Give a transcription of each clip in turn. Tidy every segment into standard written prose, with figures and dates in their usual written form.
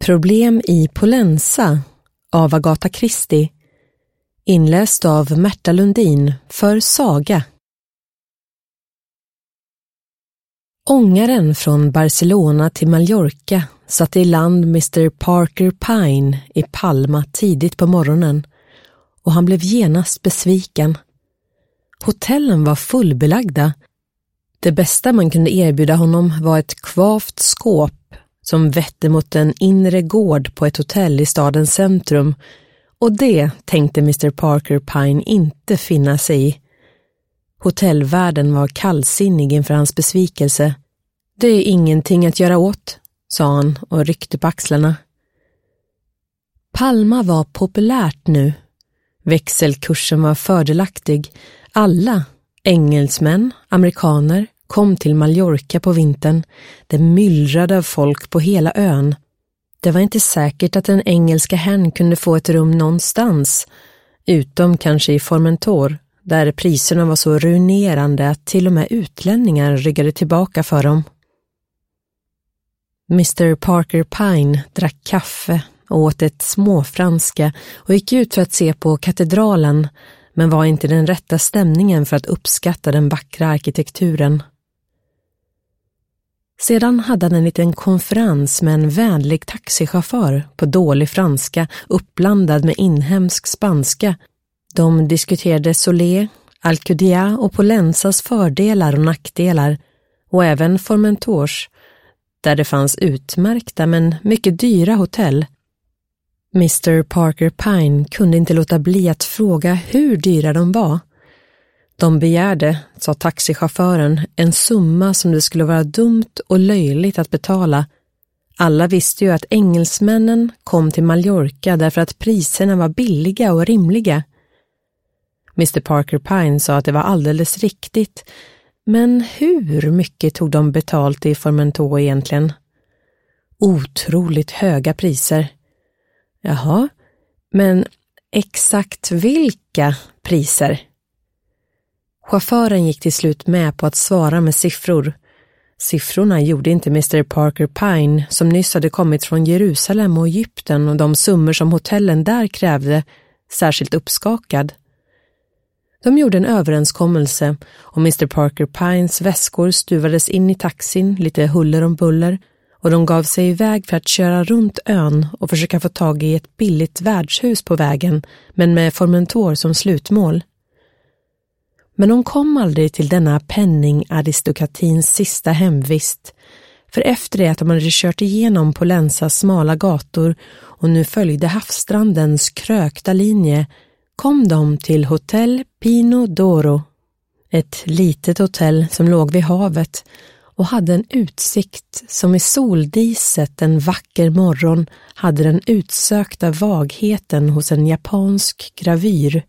Problem i Pollensa av Agatha Christie, inläst av Märta Lundin för Saga. Ångaren från Barcelona till Mallorca satte i land Mr. Parker Pine i Palma tidigt på morgonen och han blev genast besviken. Hotellen var fullbelagda. Det bästa man kunde erbjuda honom var ett kvavt skåp som vette mot en inre gård på ett hotell i stadens centrum, och det tänkte Mr. Parker Pine inte finna sig i. Hotellvärden var kallsinnig inför hans besvikelse. Det är ingenting att göra åt, sa han och ryckte på axlarna. Palma var populärt nu. Växelkursen var fördelaktig. Alla, engelsmän, amerikaner, kom till Mallorca på vintern. Det myllrade av folk på hela ön. Det var inte säkert att den engelska herrn kunde få ett rum någonstans, utom kanske i Formentor, där priserna var så ruinerande att till och med utlänningar ryggade tillbaka för dem. Mr. Parker Pine drack kaffe och åt ett småfranska och gick ut för att se på katedralen, men var inte den rätta stämningen för att uppskatta den vackra arkitekturen. Sedan hade han en liten konferens med en vänlig taxichaufför på dålig franska uppblandad med inhemsk spanska. De diskuterade Solé, Alcudia och Pollensas fördelar och nackdelar, och även Formentors, där det fanns utmärkta men mycket dyra hotell. Mr. Parker Pine kunde inte låta bli att fråga hur dyra de var. De begärde, sa taxichauffören, en summa som det skulle vara dumt och löjligt att betala. Alla visste ju att engelsmännen kom till Mallorca därför att priserna var billiga och rimliga. Mr. Parker Pine sa att det var alldeles riktigt, men hur mycket tog de betalt i Formentor egentligen? Otroligt höga priser. Jaha, men exakt vilka priser? Chauffören gick till slut med på att svara med siffror. Siffrorna gjorde inte Mr. Parker Pine, som nyss hade kommit från Jerusalem och Egypten, och de summor som hotellen där krävde, särskilt uppskakad. De gjorde en överenskommelse och Mr. Parker Pines väskor stuvades in i taxin lite huller om buller, och de gav sig iväg för att köra runt ön och försöka få tag i ett billigt värdshus på vägen, men med Formentor som slutmål. Men de kom aldrig till denna penningaristokratins sista hemvist, för efter det att de hade kört igenom Pollensas smala gator och nu följde havsstrandens krökta linje, kom de till Hotel Pino d'Oro, ett litet hotell som låg vid havet och hade en utsikt som i soldiset en vacker morgon hade den utsökta vagheten hos en japansk gravyr.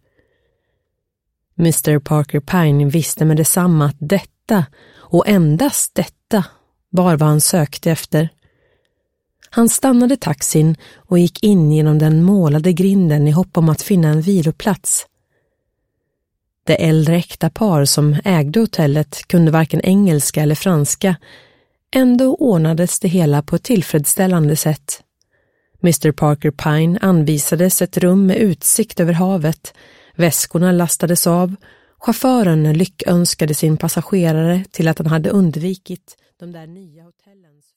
Mr. Parker Pine visste med detsamma att detta, och endast detta, var vad han sökte efter. Han stannade taxin och gick in genom den målade grinden i hopp om att finna en viloplats. Det äldre äkta par som ägde hotellet kunde varken engelska eller franska. Ändå ordnades det hela på ett tillfredsställande sätt. Mr. Parker Pine anvisades ett rum med utsikt över havet. Väskorna lastades av. Chauffören lyckönskade sin passagerare till att han hade undvikit de där nya hotellen.